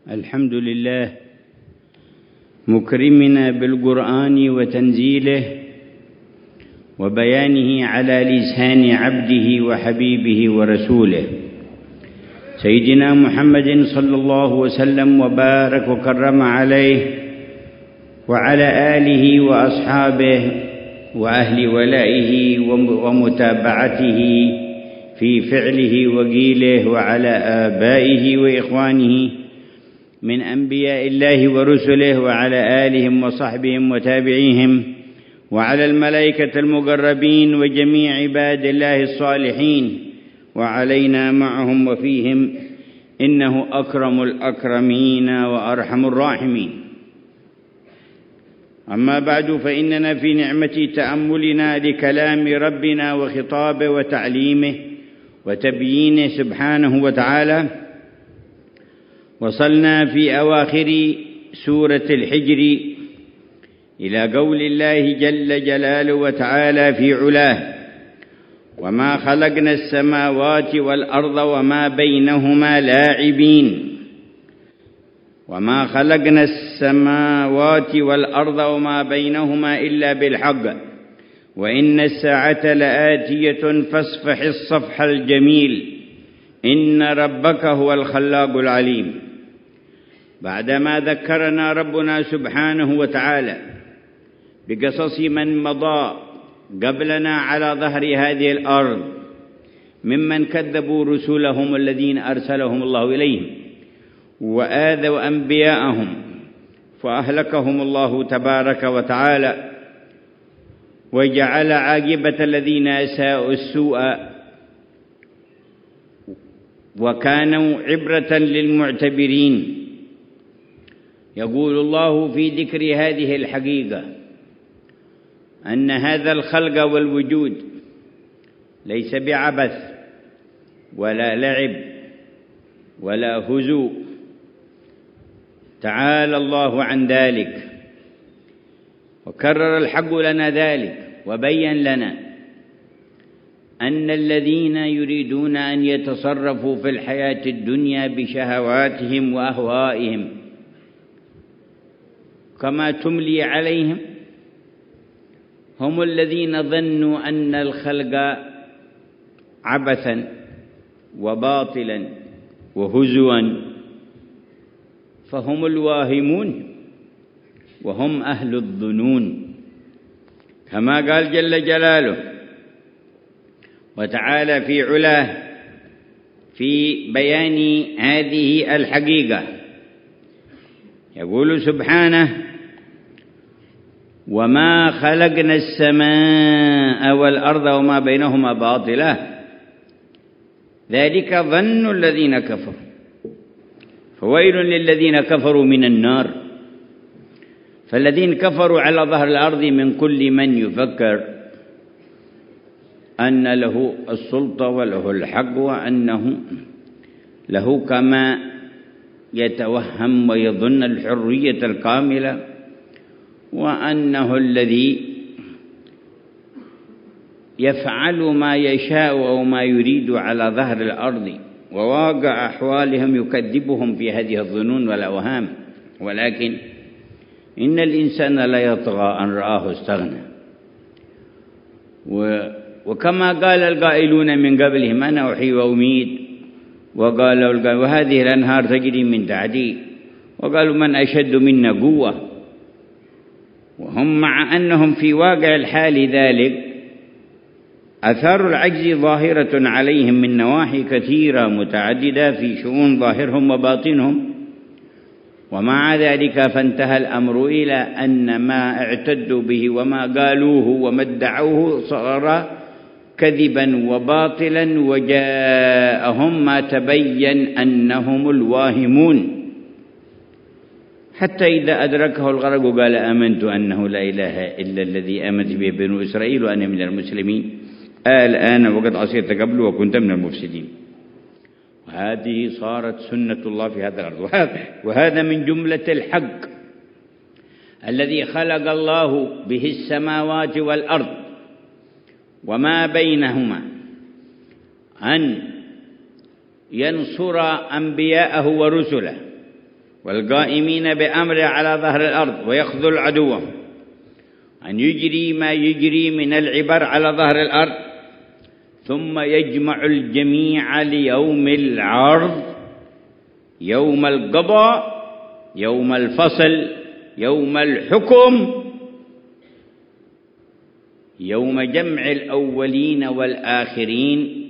الحمد لله مكرمنا بالقرآن وتنزيله وبيانه على لسان عبده وحبيبه ورسوله سيدنا محمد صلى الله وسلم وبارك وكرم عليه وعلى آله وأصحابه وأهل ولائه ومتابعته في فعله وقيله، وعلى آبائه وإخوانه من أنبياء الله ورسله، وعلى آلهم وصحبهم وتابعيهم، وعلى الملائكة المقربين وجميع عباد الله الصالحين، وعلينا معهم وفيهم، إنه أكرم الأكرمين وأرحم الراحمين. أما بعد، فإننا في نعمة تأملنا لكلام ربنا وخطابه وتعليمه وتبيينه سبحانه وتعالى، وصلنا في أواخر سورة الحجر إلى قول الله جل جلاله وتعالى في علاه: وما خلقنا السماوات والأرض وما بينهما لاعبين. وما خلقنا السماوات والأرض وما بينهما إلا بالحق وإن الساعة لآتية فاصفح الصفح الجميل إن ربك هو الخلاق العليم. بعدما ذكرنا ربنا سبحانه وتعالى بقصص من مضى قبلنا على ظهر هذه الأرض ممن كذبوا رسلهم الذين أرسلهم الله إليهم وآذوا أنبياءهم فأهلكهم الله تبارك وتعالى، وجعل عاقبة الذين أساءوا السوء وكانوا عبرة للمعتبرين. يقول الله في ذكر هذه الحقيقة أن هذا الخلق والوجود ليس بعبث ولا لعب ولا هزوء، تعالى الله عن ذلك، وكرر الحق لنا ذلك وبين لنا أن الذين يريدون أن يتصرفوا في الحياة الدنيا بشهواتهم وأهوائهم كما تملي عليهم هم الذين ظنوا أن الخلق عبثا وباطلا وهزوا، فهم الواهمون وهم أهل الظنون، كما قال جل جلاله وتعالى في علاه في بيان هذه الحقيقة. يقول سبحانه: وما خلقنا السماء والأرض وما بينهما باطلا ذلك ظن الذين كفروا فويل للذين كفروا من النار. فالذين كفروا على ظهر الأرض من كل من يفكر أن له السلطة وله الحق وأنه له كما يتوهم ويظن الحرية الكاملة، وأنه الذي يفعل ما يشاء أو ما يريد على ظهر الأرض، وواقع أحوالهم يكذبهم في هذه الظنون والأوهام. ولكن إن الإنسان لا يطغى أن رآه استغنى. وكما قال القائلون من قبلهم: أنا أحيي وأميت، وقالوا وهذه الأنهار تجري من تحتي، وقالوا من أشد منا قوة. وهم مع أنهم في واقع الحال ذلك آثار العجز ظاهرة عليهم من نواحي كثيرة متعددة في شؤون ظاهرهم وباطنهم، ومع ذلك فانتهى الأمر إلى أن ما اعتدوا به وما قالوه وما ادعوه صار كذبا وباطلا، وجاءهم ما تبين أنهم الواهمون، حتى إذا أدركه الغرق قال: آمنت أنه لا إله إلا الذي آمنت به بنو إسرائيل وأنا من المسلمين الآن وقد عصيت قبل وكنت من المفسدين. وهذه صارت سنة الله في هذا الأرض، وهذا من جملة الحق الذي خلق الله به السماوات والأرض وما بينهما، أن ينصر أنبياءه ورسله والقائمين بأمره على ظهر الأرض ويخذل عدوه، أن يجري ما يجري من العبر على ظهر الأرض، ثم يجمع الجميع ليوم العرض، يوم القضاء، يوم الفصل، يوم الحكم، يوم جمع الأولين والآخرين،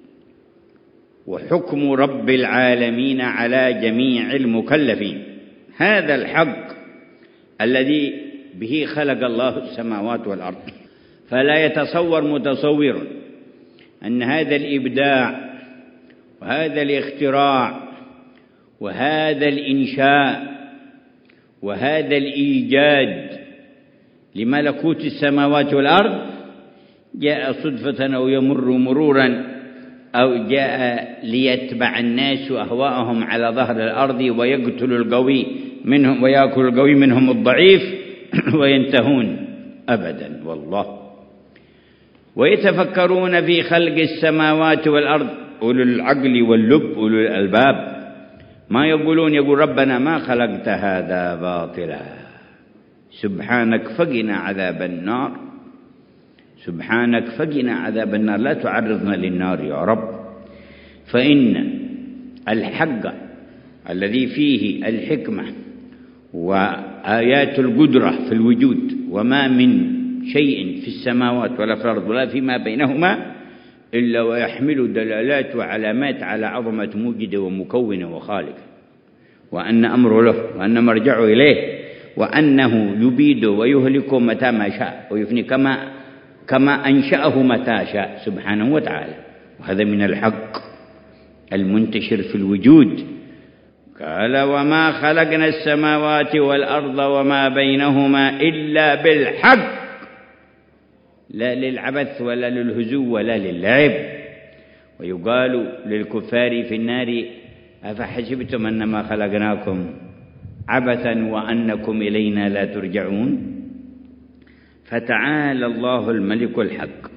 وحكم رب العالمين على جميع المكلفين. هذا الحق الذي به خلق الله السماوات والأرض. فلا يتصور متصور أن هذا الإبداع وهذا الاختراع وهذا الإنشاء وهذا الإيجاد لملكوت السماوات والأرض جاء صدفة أو يمر مرورا، أو جاء ليتبع الناس أهواءهم على ظهر الأرض ويقتل القوي منهم ويأكل القوي منهم الضعيف وينتهون. أبدا والله. ويتفكرون في خلق السماوات والأرض أولو العقل واللب أولو الألباب، ما يقولون يقول ربنا ما خلقت هذا باطلا، سبحانك فقنا عذاب النار، سبحانك فقنا عذاب النار، لا تعرضنا للنار يا رب. فإن الحق الذي فيه الحكمة وآيات القدرة في الوجود، وما من شيء في السماوات ولا في الأرض ولا فيما بينهما إلا ويحمل دلالات وعلامات على عظمة موجد ومكون وخالق، وأن أمره له، وأن مرجعه إليه، وأنه يبيد ويهلك متى ما شاء ويفني كما أنشأه متى شاء سبحانه وتعالى. وهذا من الحق المنتشر في الوجود. قال وما خلقنا السماوات والأرض وما بينهما إلا بالحق، لا للعبث ولا للهزو ولا للعب. ويقال للكفار في النار أفحسبتم أنما خلقناكم عبثا وأنكم إلينا لا ترجعون. فتعالى الله الملك الحق،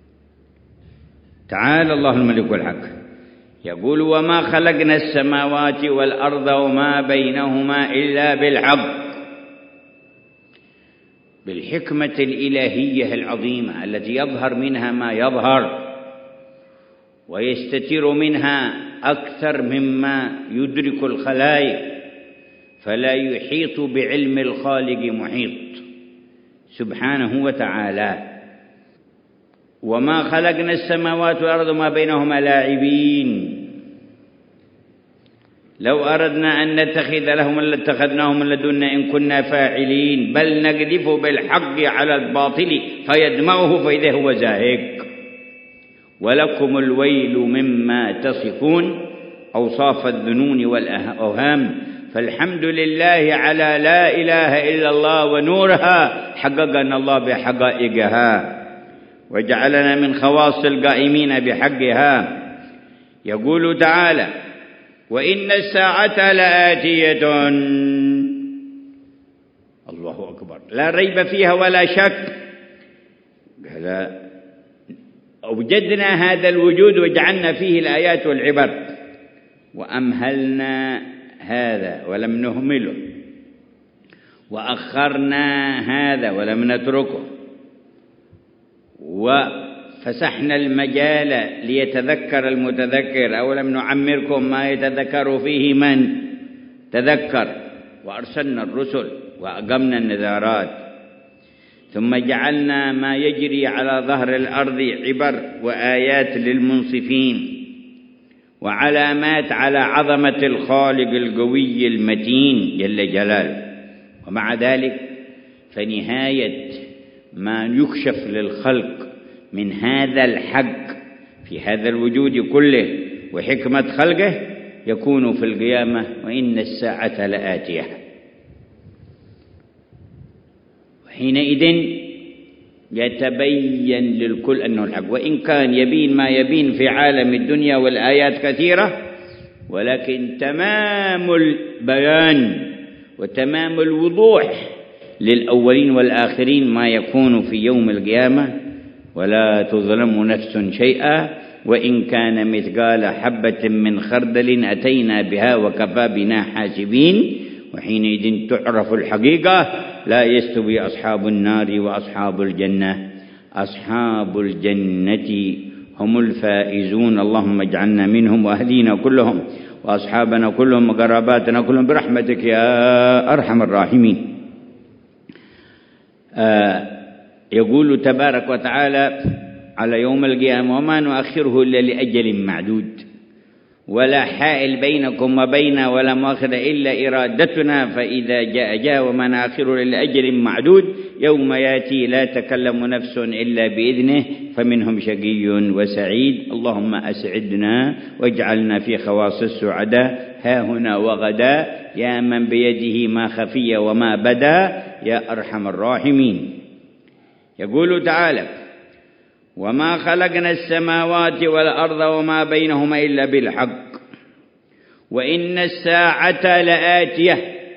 تعالى الله الملك الحق، يقول وما خلقنا السماوات والأرض وما بينهما إلا بالحق، بالحكمة الإلهية العظيمة التي يظهر منها ما يظهر ويستتر منها أكثر مما يدرك الخلائق، فلا يحيط بعلم الخالق محيط سبحانه وتعالى. وما خلقنا السماوات والأرض وما بينهما لاعبين، لو أردنا أن نتخذ لهم لاتخذناهم من لدنا إن كنا فاعلين، بل نقذف بالحق على الباطل فيدمغه فإذا هو زاهق. ولكم الويل مما تصفون أوصاف الذنون والأوهام، فالحمد لله على لا إله إلا الله ونورها حققنا الله بحقائقها وجعلنا من خواص القائمين بحقها. يقول تعالى وإن الساعة لآتية، الله أكبر، لا ريب فيها ولا شك. أوجدنا هذا الوجود وجعلنا فيه الآيات والعبر، وأمهلنا هذا ولم نهمله، وأخرنا هذا ولم نتركه، وفسحنا المجال ليتذكر المتذكر، أو لم نعمركم ما يتذكر فيه من تذكر، وأرسلنا الرسل وأقمنا النذارات، ثم جعلنا ما يجري على ظهر الأرض عبر وآيات للمنصفين وعلامات على عظمة الخالق القوي المتين جل جلاله. ومع ذلك فنهاية ما يكشف للخلق من هذا الحق في هذا الوجود كله وحكمة خلقه يكون في القيامة وإن الساعة لآتية. وحينئذ يتبين للكل أنه الحق، وإن كان يبين ما يبين في عالم الدنيا والآيات كثيرة، ولكن تمام البيان وتمام الوضوح للأولين والآخرين ما يكون في يوم القيامة. ولا تظلم نفس شيئا وإن كان مثقال حبة من خردل أتينا بها وكفى بنا حاسبين. وحينئذ تعرف الحقيقة. لا يستوي أصحاب النار وأصحاب الجنة. أصحاب الجنة هم الفائزون. اللهم اجعلنا منهم وأهلينا كلهم وأصحابنا كلهم وقراباتنا كلهم برحمتك يا أرحم الراحمين. يقول تبارك وتعالى على يوم القيامة: وما نؤخره إلا لأجل معدود ولا حائل بينكم وبينه ولا مؤخر إلا إرادتنا فإذا جاء وما نؤخره إلا لأجل معدود يوم يأتي لا تكلم نفس إلا بإذنه فمنهم شقي وسعيد. اللهم أسعدنا واجعلنا في خواص السعداء ها هنا وغدا يا من بيده ما خفي وما بدا يا أرحم الراحمين. يقول تعالى: وما خلقنا السماوات والأرض وما بينهما إلا بالحق وإن الساعة لآتية.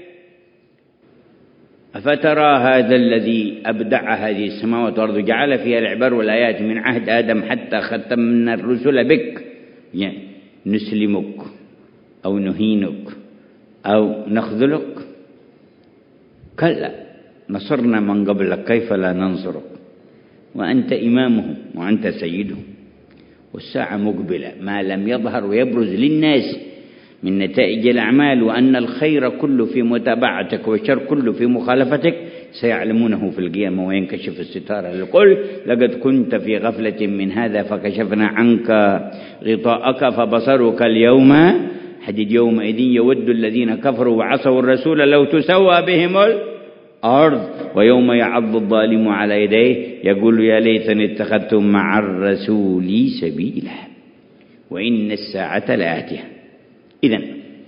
أفترى هذا الذي أبدع هذه السماوات والأرض جعل فيها العبر والآيات من عهد آدم حتى ختمنا الرسل بك، يعني نسلمك أو نهينك أو نخذلك؟ كلا، نصرنا من قبلك كيف لا ننصرك وأنت إمامهم وأنت سيدهم. والساعة مقبلة ما لم يظهر ويبرز للناس من نتائج الأعمال وأن الخير كله في متابعتك والشر كله في مخالفتك سيعلمونه في القيامة وينكشف الستار للكل. لقد كنت في غفلة من هذا فكشفنا عنك غطاءك فبصرك اليوم حديد. يومئذ يود الذين كفروا وعصوا الرسول لو تسوى بهم الأرض ويوم يعض الظالم على يديه يقول يا ليتني اتخذت مع الرسول سبيلا وإن الساعة لآتية. إذن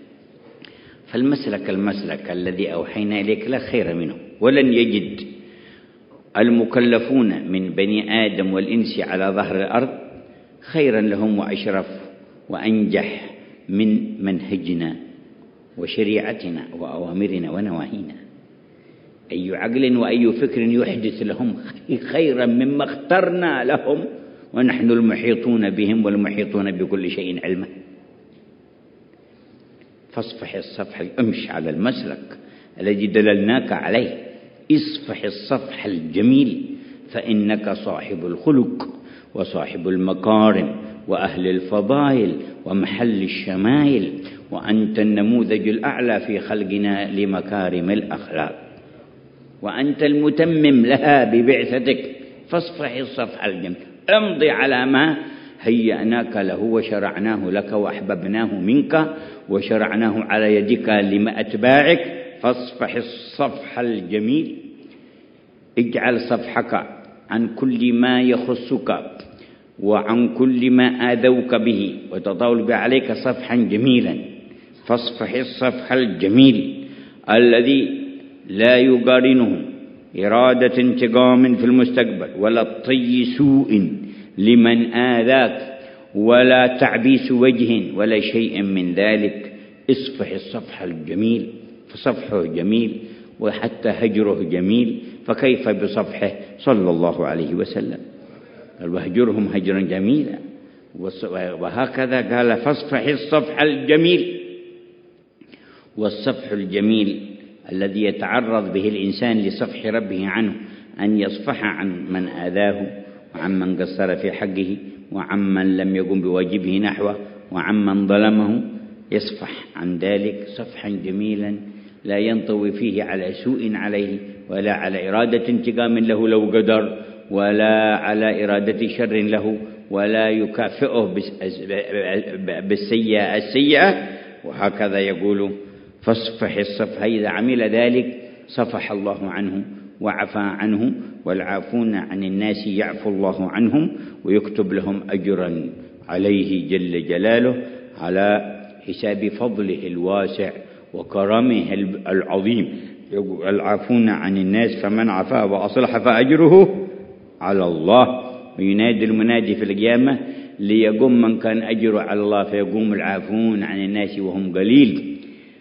فالمسلك الذي أوحينا إليك لا خير منه، ولن يجد المكلفون من بني آدم والإنس على ظهر الأرض خيرا لهم وأشرف وأنجح من منهجنا وشريعتنا وأوامرنا ونواهينا. أي عقل وأي فكر يحدث لهم خيرا مما اخترنا لهم ونحن المحيطون بهم والمحيطون بكل شيء علما. فاصفح الصفح، امش على المسلك الذي دللناك عليه، اصفح الصفح الجميل فإنك صاحب الخلق وصاحب المكارم وأهل الفضائل ومحل الشمائل، وأنت النموذج الأعلى في خلقنا لمكارم الأخلاق، وأنت المتمم لها ببعثتك. فاصفح الصفح الجميل، امضي على ما هيأناك له وشرعناه لك وأحببناه منك وشرعناه على يدك لأتباعك. فاصفح الصفح الجميل، اجعل صفحك عن كل ما يخصك وعن كل ما آذوك به وتطاول به عليك صفحا جميلا. فاصفح الصفح الجميل الذي لا يقارنه إرادة انتقام في المستقبل ولا طي سوء لمن آذاك ولا تعبيس وجه ولا شيء من ذلك. اصفح الصفح الجميل، فصفحه جميل وحتى هجره جميل، فكيف بصفحه صلى الله عليه وسلم؟ قال واهجرهم هجرا جميلا، وهكذا قال فاصفح الصفح الجميل. والصفح الجميل الذي يتعرض به الإنسان لصفح ربه عنه أن يصفح عن من آذاه وعن من قصر في حقه وعن من لم يقم بواجبه نحوه وعن من ظلمه، يصفح عن ذلك صفحا جميلا لا ينطوي فيه على سوء عليه ولا على إرادة انتقام له لو قدر ولا على إرادة شر له ولا يكافئه بالسيئة السيئة. وهكذا يقول فاصفح الصفح، إذا عمل ذلك صفح الله عنه وعفى عنه، والعافون عن الناس يعفو الله عنهم ويكتب لهم أجرا عليه جل جلاله على حساب فضله الواسع وكرمه العظيم. العافون عن الناس فمن عفا وأصلح فأجره على الله. وينادي المنادي في القيامة ليقوم من كان أجره على الله فيقوم العافون عن الناس وهم قليل،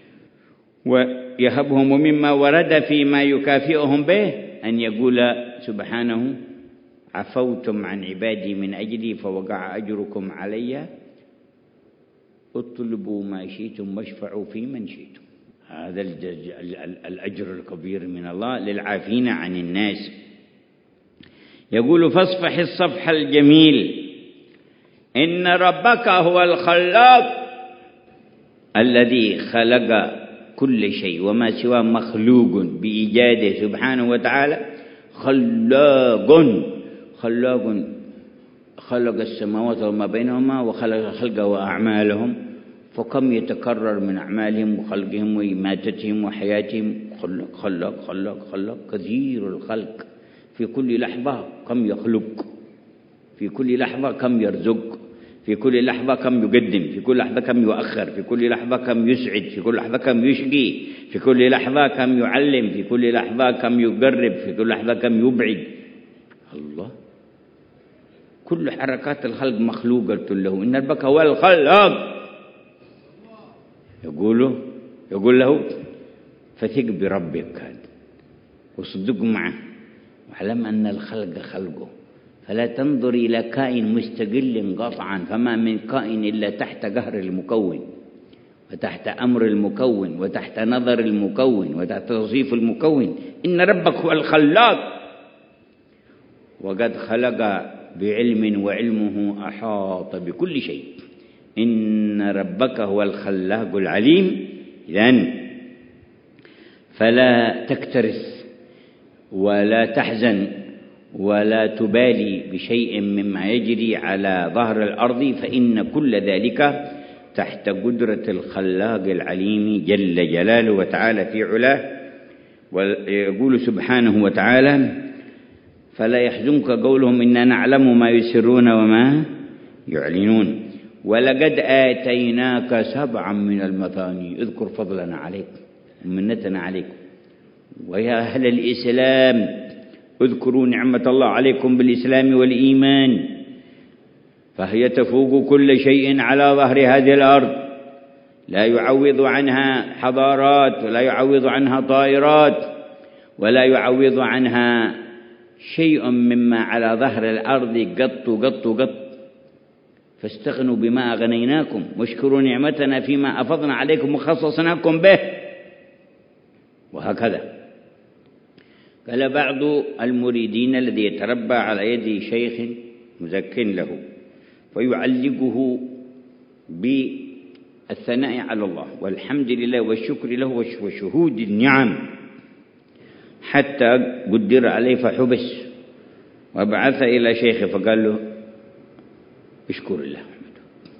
ويهبهم مما ورد فيما يكافئهم به أن يقول سبحانه عفوتم عن عبادي من أجلي فوقع أجركم علي اطلبوا ما شئتم واشفعوا في من شئتم. هذا الأجر الكبير من الله للعافين عن الناس. يقول فاصفح الصفح الجميل، إن ربك هو الخلاق الذي خلق كل شيء وما سواه مخلوق بإيجاده سبحانه وتعالى. خلاق خلق السماوات وما بينهما وخلق الخلق وأعمالهم، فكم يتكرر من أعمالهم وخلقهم وإماتتهم وحياتهم. خلق كثير الخلق، في كل لحظة كم يخلق، في كل لحظة كم يرزق، في كل لحظة كم يقدم، في كل لحظة كم يؤخر، في كل لحظة كم يسعد، في كل لحظة كم يشقي، في كل لحظة كم يعلم، في كل لحظة كم يقرب، في كل لحظة كم يبعد. الله، كل حركات الخلق مخلوقة له. إن ربك هو الخلاق. يقول له فثق بربك وصدق معه واعلم أن الخلق خلقه، فلا تنظر إلى كائن مستقل قطعا، فما من كائن إلا تحت قهر المكون وتحت أمر المكون وتحت نظر المكون وتحت توصيف المكون. إن ربك هو الخلاق، وقد خلق بعلم وعلمه أحاط بكل شيء. إن ربك هو الخلاق العليم. إذن فلا تكترث ولا تحزن ولا تبالي بشيء مما يجري على ظهر الأرض، فإن كل ذلك تحت قدرة الخلاق العليم جل جلاله وتعالى في علاه. ويقول سبحانه وتعالى فلا يحزنك قولهم إنا نعلم ما يسرون وما يعلنون ولقد آتيناك 7 من المثاني. اذكر فضلنا عليك ومنتنا عليك. ويا أهل الإسلام اذكروا نعمة الله عليكم بالإسلام والإيمان، فهي تفوق كل شيء على ظهر هذه الأرض، لا يعوض عنها حضارات ولا يعوض عنها طائرات ولا يعوض عنها شيء مما على ظهر الأرض قط. فاستغنوا بما أغنيناكم واشكروا نعمتنا فيما أفضنا عليكم وخصصناكم به. وهكذا قال بعض المريدين الذي يتربى على يد شيخ مزك له فيعلقه بالثناء على الله والحمد لله والشكر له وشهود النعم، حتى قدر عليه فحبس وبعث إلى شيخه فقال له اشكر الله محمد.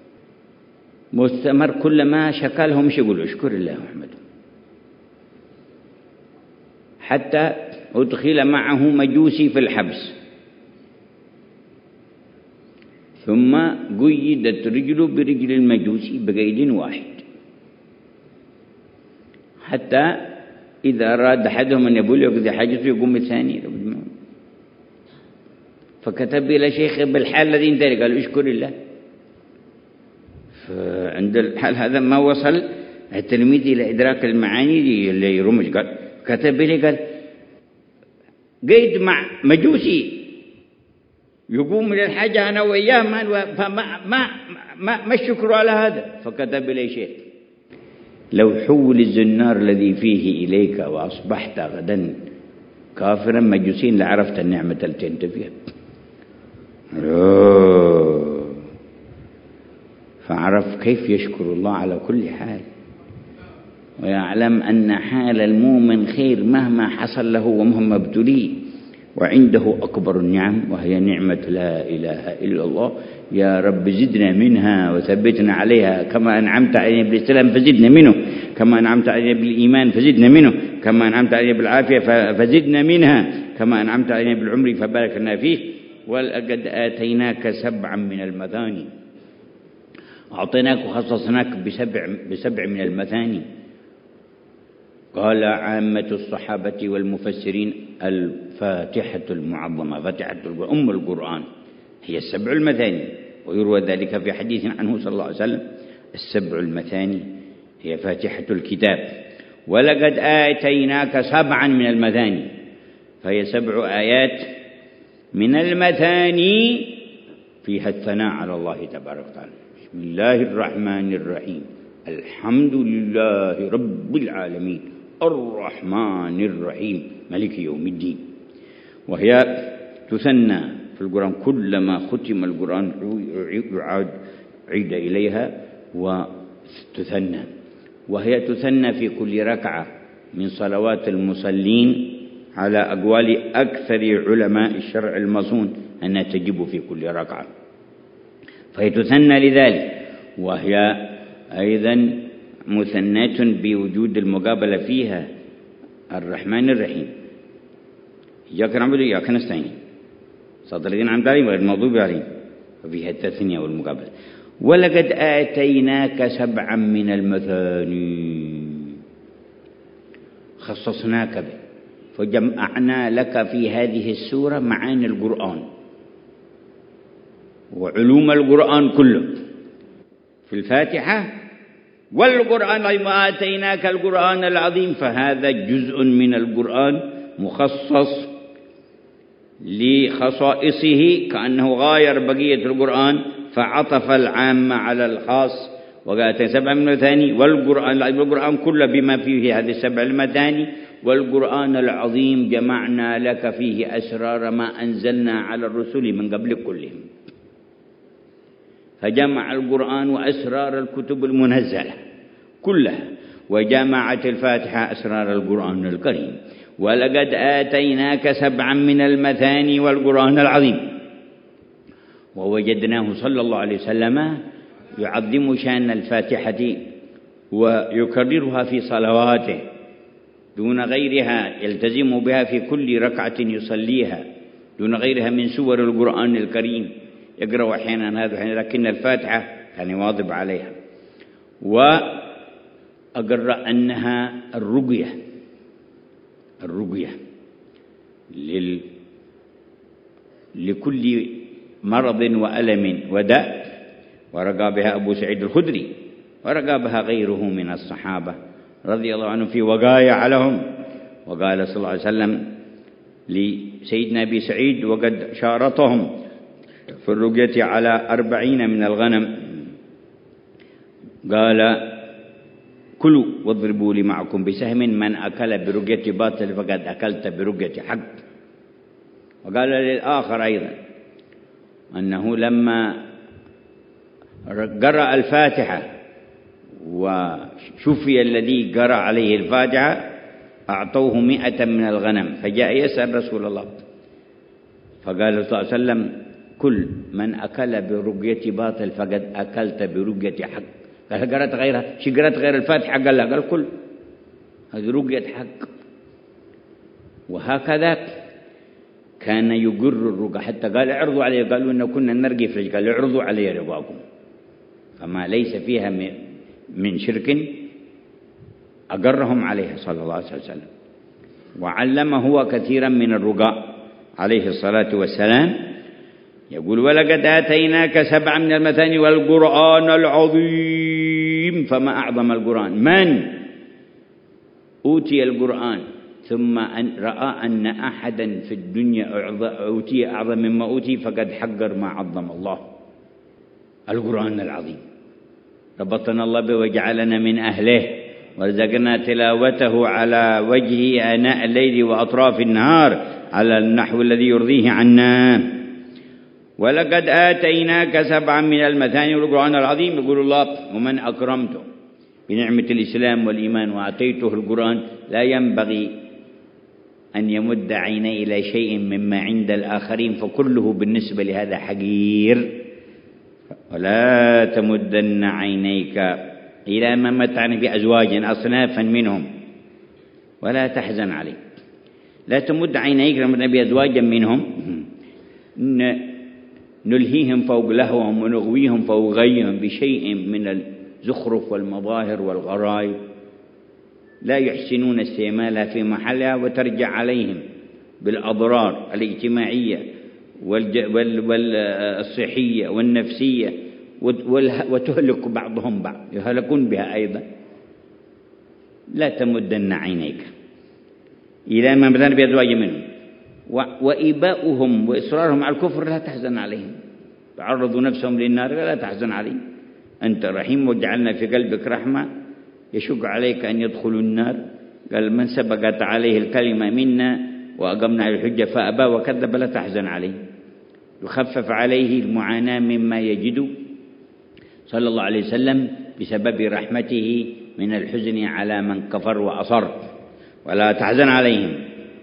مستمر كلما شكاله مش يقول اشكر الله محمد، حتى أدخل معه مجوسي في الحبس، ثم قيدت رجله برجل المجوسي بقيد واحد، حتى إذا أراد أحدهم أن يبول يقضي حاجته يقوم الثاني. فكتب إلى شيخه بالحال الذي انتهى قال اشكر الله. فعند الحال هذا ما وصل التلميذ إلى إدراك المعاني اللي يرمج، قال كتب لي قال قيد مع مجوسي يقوم من الحاجة أنا وإياه، ما الشكر على هذا. فكتب لي شيخ لو حول الزنار الذي فيه إليك وأصبحت غدا كافرا مجوسين لعرفت النعمة التي أنت فيها. فعرف كيف يشكر الله على كل حال، ويعلم أن حال المؤمن خير مهما حصل له ومهما ابتليه، وعنده أكبر النعم وهي نعمة لا إله إلا الله. يا رب زدنا منها وثبتنا عليها، كما أنعمت علينا بالإسلام فزدنا منه، كما أنعمت علينا بالإيمان فزدنا منه، كما أنعمت علينا بالعافية فزدنا منها، كما أنعمت علينا بالعمر فبارك لنا فيه. ولقد آتيناك 7 من المثاني، أعطيناك وخصصناك بسبع من المثاني. قال عامة الصحابة والمفسرين الفاتحة المعظمة فاتحة أم القرآن هي 7 المثاني، ويروى ذلك في حديث عنه صلى الله عليه وسلم 7 المثاني هي فاتحة الكتاب. ولقد آتيناك 7 من المثاني، فهي 7 آيات من المثاني فيها الثناء على الله تبارك وتعالى. بسم الله الرحمن الرحيم الحمد لله رب العالمين الرحمن الرحيم مالك يوم الدين. وهي تثنى في القرآن، كلما ختم القرآن عيد إليها وتثنى. وهي تثنى في كل ركعة من صلوات المصلين على أقوال أكثر علماء الشرع المصون أنها تجب في كل ركعة، فهي تثنى لذلك. وهي أيضا مثناة بوجود المقابلة فيها الرحمن الرحيم، إياك نعبد وإياك نستعين صراط الذين أنعمت عليهم غير المغضوب عليهم، وفيها التثنية والمقابلة. ولقد آتيناك 7 من المثاني، خصصناك به، فجمعنا لك في هذه السورة معاني القرآن وعلوم القرآن كله في الفاتحة والقرآن العظيم. وآتيناك القرآن العظيم، فهذا جزء من القرآن مخصص لخصائصه، كأنه غاير بقية القرآن فعطف العام على الخاص. وقال 7 من المثاني والقرآن العظيم، القرآن كله بما فيه هذه 7 المثاني. والقرآن العظيم جمعنا لك فيه أسرار ما أنزلنا على الرسل من قبل كلهم، فجمع القرآن وأسرار الكتب المنزلة كلها، وجمعت الفاتحة أسرار القرآن الكريم. ولقد آتيناك 7 من المثاني والقرآن العظيم. ووجدناه صلى الله عليه وسلم يعظم شأن الفاتحة ويكررها في صلواته دون غيرها، يلتزم بها في كل ركعة يصليها دون غيرها من سور القرآن الكريم، يقرأ أحيانا هذا، لكن الفاتحة كان يواظب عليها. وأقر أنها الرقية لكل مرض وألم وداء، ورقى بها أبو سعيد الخدري، ورقى بها غيره من الصحابة رضي الله عنهم في وقايع لهم. وقال صلى الله عليه وسلم لسيدنا أبي سعيد وقد شارطهم في الرقية على 40 من الغنم، قال: كلوا واضربوا لي معكم بسهم، من أكل برقية باطل فقد أكلت برقية حق. وقال للآخر أيضا أنه لما قرأ الفاتحة وشفي الذي قرأ عليه الفاتحة أعطوه 100 من الغنم، فجاء يسأل رسول الله، فقال صلى الله عليه وسلم: كل من أكل برقية باطل فقد أكلت برقية حق. قال: قرأت غيرها؟ شي قرأت غير الفاتحة؟ قال: لا. قال: كل هذه رقية حق. وهكذا كان يقر الرقى، حتى قال: اعرضوا علي. قالوا: إن كنا نرقي في رجل. قال: اعرضوا علي رقاكم، فما ليس فيها من شرك أقرهم عليها صلى الله عليه وسلم. وعلم هو كثيرا من الرقى عليه الصلاة والسلام. يقول: ولقد آتيناك 7 من المثاني والقرآن العظيم. فما أعظم القرآن؟ من أوتي القرآن ثم رأى أن أحدا في الدنيا أوتي أعظم مما أوتي فقد حقر ما عظم الله القرآن العظيم. ربطنا الله به وجعلنا من أهله، ورزقنا تلاوته على وجهه آناء الليل وأطراف النهار على النحو الذي يرضيه عنا. ولقد آتيناك 7 من المثاني والقرآن العظيم. يقول الله: ومن أكرمته بنعمة الإسلام والإيمان وآتيته القرآن لا ينبغي أن يمد عينيه إلى شيء مما عند الآخرين، فكله بالنسبة لهذا حقير. ولا تمدن عينيك إلى ما متعنا بأزواج أصنافا منهم ولا تحزن عليه. لا تمد عينيك لما بأزواجا منهم نلهيهم فوق لهوهم ونغويهم فوق غيهم بشيء من الزخرف والمظاهر والغرائب، لا يحسنون استعمالها في محلها وترجع عليهم بالأضرار الاجتماعية والصحية والنفسية، وتهلك بعضهم بعض، يهلكون بها أيضا. لا تمدن عينيك إلى ما مثلا بأزواج منهم، وإباؤهم وإصرارهم على الكفر لا تحزن عليهم، تعرضوا نفسهم للنار لا تحزن عليهم، أنت رحيم وجعلنا في قلبك رحمة، يشق عليك أن يدخلوا النار. قال من سبقت عليه الكلمة منا وأقمنا عليه الحجة فأبى وكذب لا تحزن عليه. يخفف عليه المعاناة مما يجد صلى الله عليه وسلم بسبب رحمته من الحزن على من كفر وأصر. ولا تحزن عليهم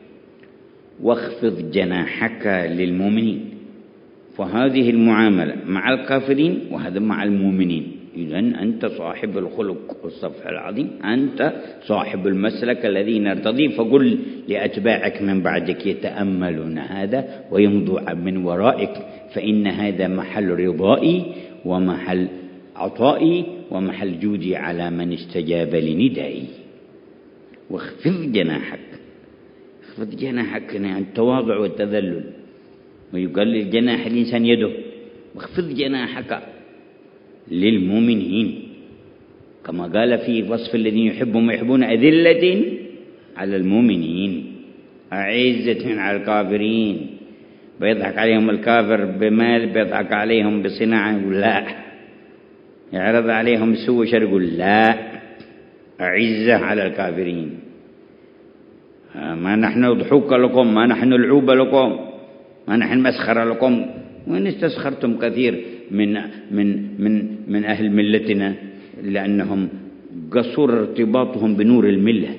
واخفض جناحك للمؤمنين. فهذه المعاملة مع الكافرين وهذا مع المؤمنين. إذن أنت صاحب الخلق والصفح العظيم، أنت صاحب المسلك الذي نرتضي. فقل لأتباعك من بعدك يتأملون هذا ويمضوا من ورائك، فإن هذا محل رضائي ومحل عطائي ومحل جودي على من استجاب لندائي. واخفض جناحك. اخفض جناحك يعني التواضع والتذلل. ويقلل جناح الإنسان يده. واخفض جناحك للمؤمنين، كما قال في وصف الذين يحبهم ويحبون أذلة على المؤمنين أعزة على الكافرين. بيضحك عليهم الكافر بمال، بيضحك عليهم بصناعة، يقول لا. يعرض عليهم سوء شر، يقول لا، أعزة على الكافرين. ما نحن ضحوك لكم، ما نحن العوبة لكم، ما نحن مسخرة لكم. وإن استسخرتم كثير من أهل ملتنا لأنهم قصور ارتباطهم بنور الملة،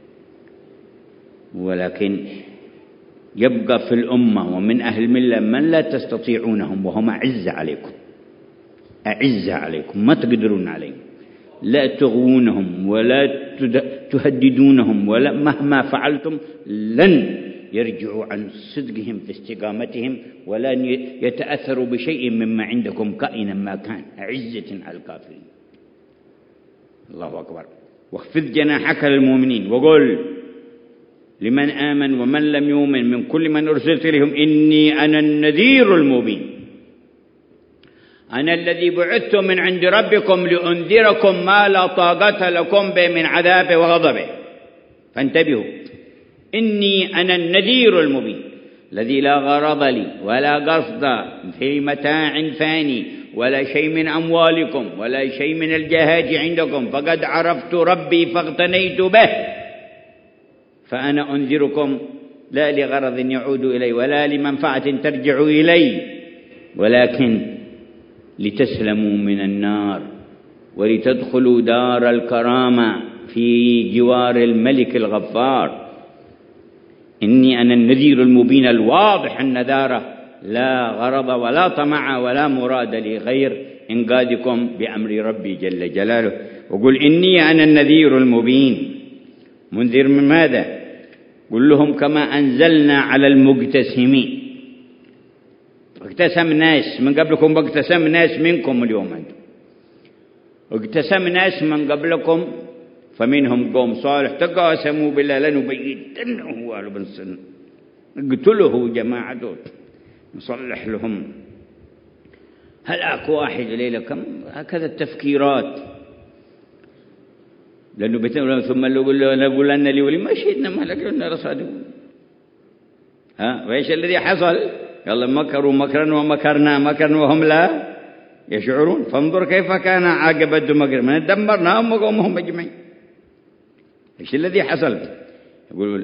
ولكن يبقى في الأمة ومن أهل الملة من لا تستطيعونهم وهم أعزة عليكم، أعزة عليكم ما تقدرون عليهم، لا تغوونهم ولا تهددونهم، ولا مهما فعلتم لن يرجعوا عن صدقهم في استقامتهم ولا يتأثروا بشيء مما عندكم كائنا ما كان. أعزة على الكافرين. الله أكبر. واخفض جناحك للمؤمنين وقل لمن آمن ومن لم يؤمن من كل من أرسلت إليهم إني أنا النذير المبين. أنا الذي بعثت من عند ربكم لأنذركم ما لا طاقة لكم به من عذابه وغضبه فانتبهوا. إني أنا النذير المبين الذي لا غرض لي ولا قصد في متاع فاني ولا شيء من أموالكم ولا شيء من الجهاد عندكم، فقد عرفت ربي فاغتنيت به. فأنا أنذركم لا لغرض يعود إلي ولا لمنفعة ترجع إلي، ولكن لتسلموا من النار ولتدخلوا دار الكرامة في جوار الملك الغفار. إني أنا النذير المبين الواضح النذارة، لا غرض ولا طمع ولا مراد لي غير إنقاذكم بأمر ربي جل جلاله. وقل إني أنا النذير المبين. منذر من ماذا؟ قل لهم كما أنزلنا على المقتسمين. اقتسم ناس من قبلكم واقتسم ناس منكم اليوم. أنتم اقتسم ناس من قبلكم فمنهم قوم صالح تقاسموا بالله لنبيتنه وأهل بن سن، اقتله جماعته نصلح لهم. هل أكو واحد ليلة كم هكذا التفكيرات لنبيتنه ثم نقول أن لي ولي ما شهدنا ما لكنا رصادهم. وإيش الذي حصل؟ قال مكروا مكرا ومكرنا مكرا وهم لا يشعرون. فانظر كيف كان عاقبة مكر من دمرناهم وقومهم أجمعين. ايش الذي حصل؟ يقول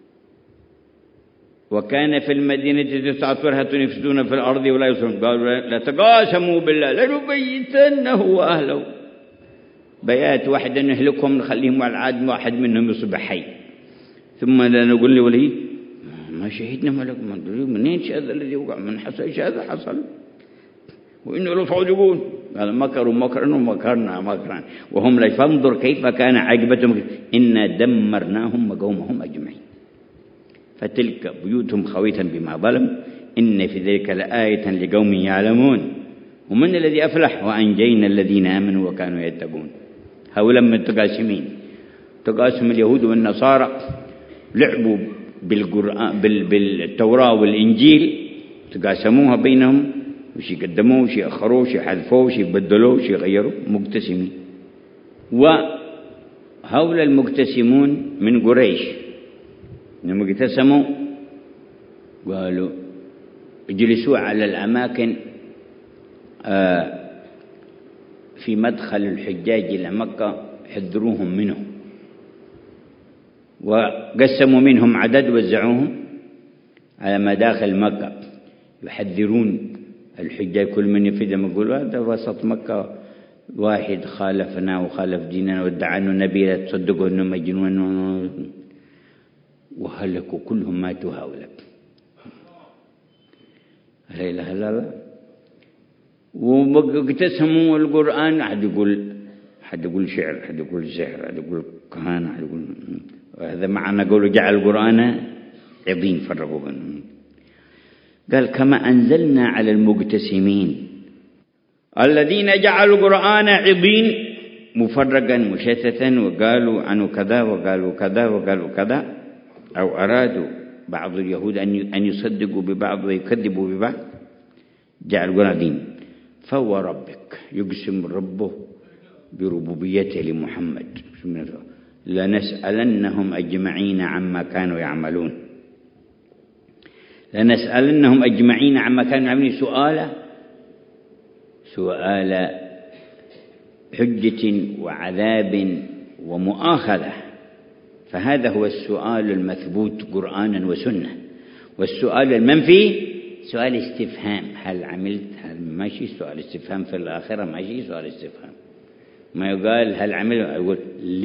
وكان في المدينة 9 فرقة يفسدون في الأرض ولا يصلحون. قالوا لا تقاسموا بالله لنبيتنه وأهله. بيات واحد نهلكهم نخليهم على العاد واحد منهم يصبح حي، ثم لا نقول لي ولي ما شهدنا ملك منين هذا الذي وقع من حصل ايش هذا حصل وإنه لصادقون. قال مكروا مكرا ومكرنا مكرا وهم لا. فانظر كيف كان عاقبتهم إنا دمرناهم وقومهم أجمعين. فتلك بيوتهم خوية بما ظلم إن في ذلك لآية لقوم يعلمون. ومن الذي أفلح وأنجينا الذين آمنوا وكانوا يتقون. هؤلاء من التقاسمين. تقاسم اليهود والنصارى لعبوا بالتوراة والإنجيل، تقاسموها بينهم، وش يقدموه وش يأخروه وش يحذفوه وش يبدلوه وش يغيروه، مقتسمين. وهؤلاء المقتسمون من قريش لما اقتسموا قالوا اجلسوا على الأماكن في مدخل الحجاج إلى مكة حذروهم منه، وقسموا منهم عدد وزعوهم على مداخل مكة يحذرون الحجاج. كل من يفيدهم يقول هذا وسط مكة واحد خالفنا وخالف ديننا وادعى أنه نبي، لا تصدقوا أنه مجنون، وهلكوا كلهم ماتوا هؤلاء. لا إله إلا الله. واقتسموا القرآن، أحد يقول شعر، أحد يقول سحر، أحد يقول كهانة، أحد يقول هذا معنى قولوا جعل القرآن عظيم، فرقوا بينهم. قال كما أنزلنا على المقتسمين الذين جعلوا القرآن عظيم مفرقا مشتتا، وقالوا عنه كذا وقالوا كذا وقالوا كذا، أو أرادوا بعض اليهود أن يصدقوا ببعض ويكذبوا ببعض، جعل القرآن عظيم. فهو ربك، يقسم ربه بربوبيته لمحمد، لنسألنهم أجمعين عما كانوا يعملون. لنسألنهم أجمعين عما كانوا يعملون، سؤال حجة وعذاب ومؤاخذة. فهذا هو السؤال المثبوت قرآنا وسنة. والسؤال المنفي سؤال استفهام، هل عملت، هل ماشي، سؤال استفهام في الآخرة ماشي سؤال استفهام. ما يقال هل عمل، يقول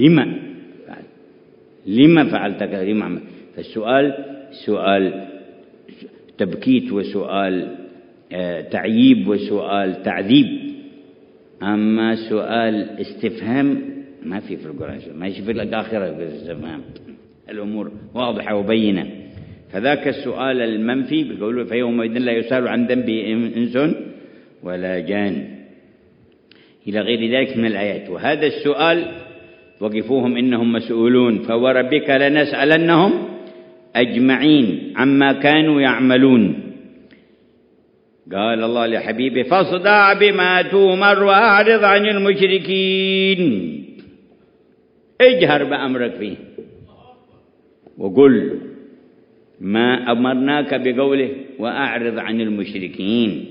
لما فعلت كذا، لما عملت. فالسؤال سؤال تبكيت، وسؤال تعييب، وسؤال تعذيب. أما سؤال استفهام ما في القرآن، ماشي في الآخرة استفهام، الأمور واضحة وبينة. فذاك السؤال المنفي بيقولوا فيومئذ لا يسأل عن ذنبه إنس ولا جان، إلى غير ذلك من الآيات. وهذا السؤال وقفوهم إنهم مسؤولون، فوربك لنسألنهم أجمعين عما كانوا يعملون. قال الله لحبيبه فاصدع بما تؤمر وأعرض عن المشركين، اجهر بأمرك فيه وقل ما أمرناك بقوله وأعرض عن المشركين.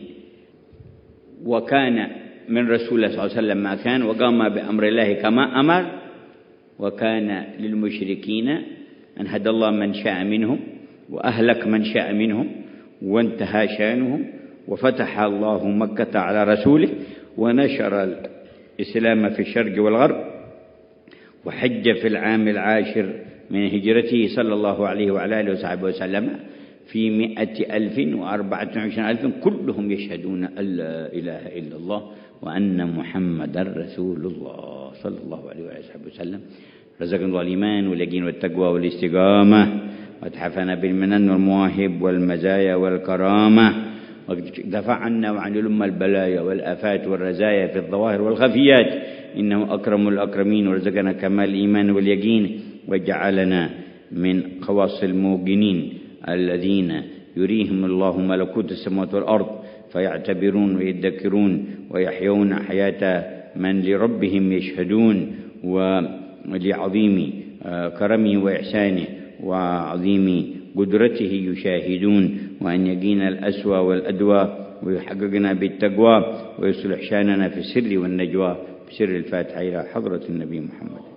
وكان من رسول الله صلى الله عليه وسلم ما كان، وقام بأمر الله كما أمر. وكان للمشركين أن هدى الله من شاء منهم وأهلك من شاء منهم، وانتهى شانهم، وفتح الله مكة على رسوله، ونشر الإسلام في الشرق والغرب، وحج في العام 10 من هجرته صلى الله عليه وعلى آله وصحبه وسلم في 124,000 كلهم يشهدون أن لا إله إلا الله وأن محمدا رسول الله صلى الله عليه وعلى آله وسلم. رزقنا الله الإيمان واليقين والتقوى والاستقامة، واتحفنا بالمنن والمواهب والمزايا والكرامة، ودفع عنا وعن الأمة البلايا والآفات والرزايا في الظواهر والخفيات، إنه أكرم الأكرمين. ورزقنا كمال الإيمان واليقين، وجعلنا من خواص الموقنين الذين يريهم الله ملكوت السماوات والأرض فيعتبرون ويذكرون ويحيون حياة من لربهم يشهدون، ولعظيم كرمه وإحسانه وعظيم قدرته يشاهدون. وأن يقينا الأسوى والأدوى، ويحققنا بالتقوى، ويصلح شاننا في السر والنجوى بسر الفاتحة إلى حضرة النبي محمد.